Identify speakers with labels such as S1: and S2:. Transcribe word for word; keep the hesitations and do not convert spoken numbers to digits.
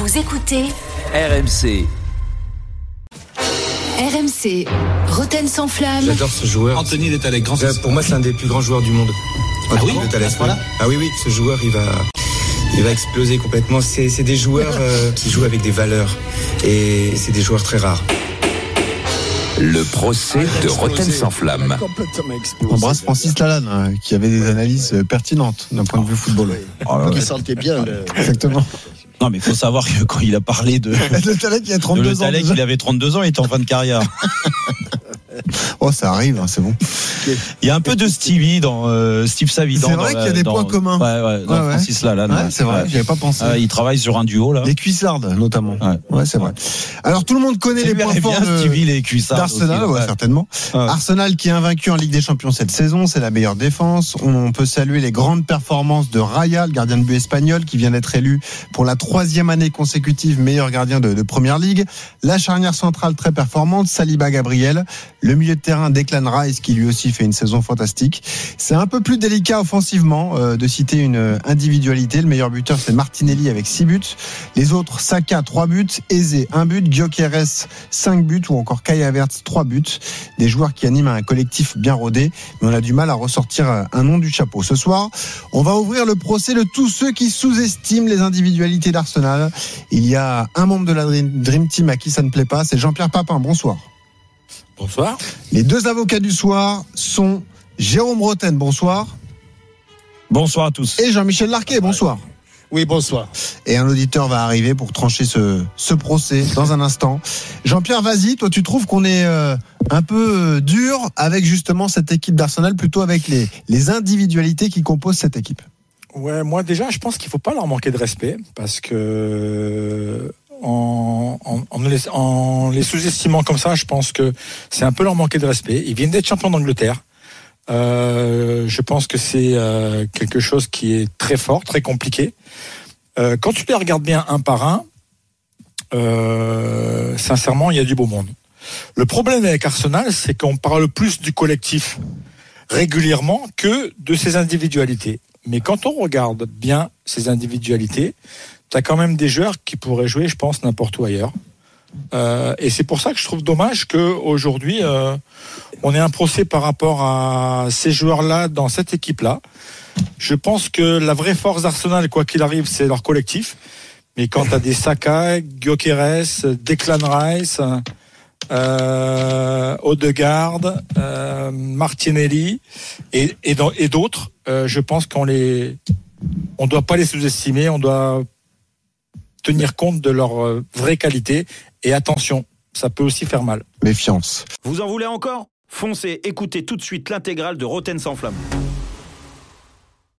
S1: Vous écoutez
S2: R M C.
S1: R M C, Roten sans flamme.
S3: J'adore ce joueur.
S4: Anthony Letalec, grand
S3: Pour moi, c'est un des plus grands joueurs du monde.
S4: Ah oui,
S3: Letalec,
S4: à ce point-là.
S3: Ah oui, oui, ce joueur, il va, il va exploser complètement. C'est, c'est des joueurs euh, qui jouent avec des valeurs. Et c'est des joueurs très rares.
S2: Le procès de Roten sans flamme.
S5: On embrasse Francis Lalanne, hein, qui avait des analyses pertinentes d'un point de vue football.
S6: Oh, ouais. Qui sentait bien le...
S5: Exactement.
S7: Non, mais il faut savoir que quand il a parlé de.
S5: Le Talek, il a trente-deux
S7: le Talek,
S5: ans.
S7: il avait trente-deux ans, il était en fin de carrière.
S5: Oh, ça arrive, hein, c'est bon.
S7: Il y a un peu de Stevie dans euh, Steve Savidan.
S5: C'est vrai
S7: dans,
S5: qu'il y a des
S7: dans,
S5: points communs.
S7: Ouais, ouais, dans
S5: ouais, ouais.
S7: Francis Lalanne.
S5: Ouais, c'est vrai, ouais. J'y avais pas pensé.
S7: Euh, il travaille sur un duo, là.
S5: Les cuissardes, notamment. Ouais, ouais c'est vrai. Alors, tout le monde connaît les points forts de...
S7: Stevie, les cuissardes
S5: d'Arsenal,
S7: aussi,
S5: ouais,
S7: ouais.
S5: certainement. Ouais. Arsenal qui est invaincu en Ligue des Champions cette saison, c'est la meilleure défense. On peut saluer les grandes performances de Raya, le gardien de but espagnol, qui vient d'être élu pour la troisième année consécutive meilleur gardien de, de Première Ligue. La charnière centrale très performante, Saliba Gabriel. Le milieu de terrain, Declan Rice, qui lui aussi fait une saison fantastique. C'est un peu plus délicat offensivement euh, de citer une individualité. Le meilleur buteur, c'est Martinelli avec six buts. Les autres, Saka, trois buts. Eze, un but. Gyökeres, cinq buts. Ou encore Kai Havertz, trois buts. Des joueurs qui animent un collectif bien rodé. Mais on a du mal à ressortir un nom du chapeau. Ce soir, on va ouvrir le procès de tous ceux qui sous-estiment les individualités d'Arsenal. Il y a un membre de la Dream Team à qui ça ne plaît pas, c'est Jean-Pierre Papin. Bonsoir.
S4: Bonsoir.
S5: Les deux avocats du soir sont Jérôme Roten, bonsoir.
S7: Bonsoir à tous.
S5: Et Jean-Michel Larquet, bonsoir.
S6: Oui, bonsoir.
S5: Et un auditeur va arriver pour trancher ce, ce procès dans un instant. Jean-Pierre, vas-y, toi tu trouves qu'on est euh, un peu dur avec justement cette équipe d'Arsenal, plutôt avec les, les individualités qui composent cette équipe?
S8: Ouais, moi déjà, je pense qu'il ne faut pas leur manquer de respect, parce que en, en, en, les, en les sous-estimant comme ça, je pense que c'est un peu leur manquer de respect. Ils viennent d'être champions d'Angleterre. Euh, je pense que c'est euh, quelque chose qui est très fort, très compliqué. Euh, quand tu les regardes bien un par un, euh, sincèrement, il y a du beau monde. Le problème avec Arsenal, c'est qu'on parle plus du collectif régulièrement que de ses individualités. Mais quand on regarde bien ces individualités, tu as quand même des joueurs qui pourraient jouer, je pense, n'importe où ailleurs. Euh, et c'est pour ça que je trouve dommage qu'aujourd'hui, euh, on ait un procès par rapport à ces joueurs-là dans cette équipe-là. Je pense que la vraie force d'Arsenal, quoi qu'il arrive, c'est leur collectif. Mais quand tu as des Saka, Gyökeres, Declan Rice, euh, Odegaard, euh, Martinelli et, et, et d'autres, euh, je pense qu'on les, on doit pas les sous-estimer, on doit tenir compte de leur euh, vraie qualité. Et attention, ça peut aussi faire mal.
S5: Méfiance.
S9: Vous en voulez encore ? Foncez, écoutez tout de suite l'intégrale de Roten sans flamme.